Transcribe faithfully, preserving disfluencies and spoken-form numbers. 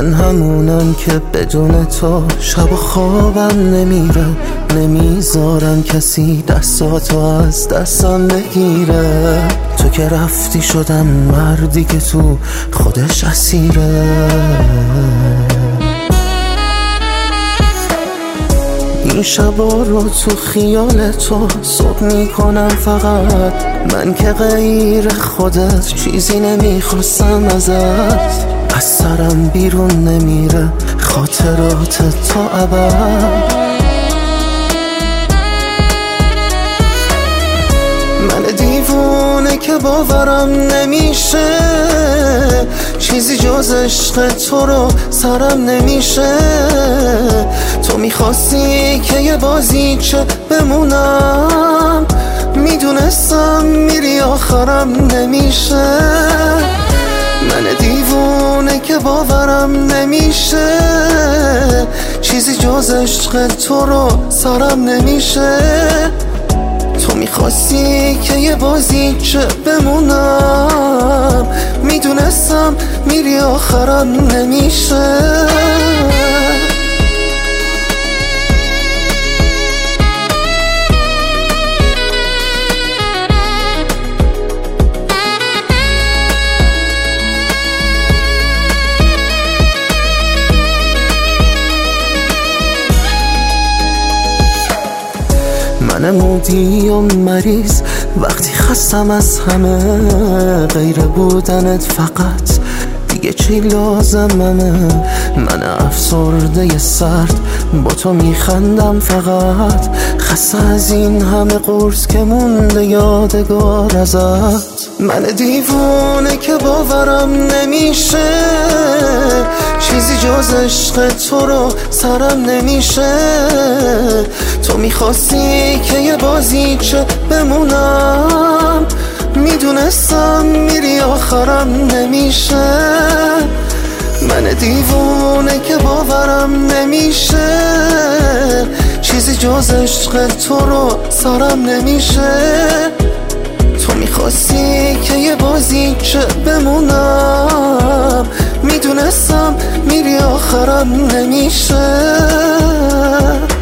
من همونم که بدون تو شب و خوابم نمیره، نمیذارم کسی دستاتو از دستم بگیره. تو که رفتی شدم مردی که تو خودش اسیره. این شبا رو تو خیال تو صبح میکنم فقط، من که غیر خودت چیزی نمیخواستم ازت. از سرم بیرون نمیره خاطرات تا ابد. من دیوونه که باورم نمیشه چیزی جز عشق تو رو سرم نمیشه. تو میخواستی که یه بازیچه بمونم، میدونستم میری آخرم نمیشه. من دیوونه که باورم نمیشه چیزی جز عشق تو رو سرم نمیشه. تو میخواستی که یه بازیچه بمونم، میدونستم میری آخرم نمیشه. من مودی و مریض وقتی خستم از همه، غیر بودنت فقط دیگه چی لازممه. من افسرده سرد با تو میخندم فقط، خسته از این همه قرص که مونده یادگار ازت. من دیوونه که باورم نمیشه چیزی جز عشق تو رو سرم نمیشه. تو میخواستی که یه بازیچه بمونم، میدونستم میری آخرم نمیشه. من دیوونه که باورم نمیشه چیزی جز عشق تو رو سرم نمیشه. تو میخواستی که یه بازیچه بمونم، میدونستم میری آخرم نمیشه.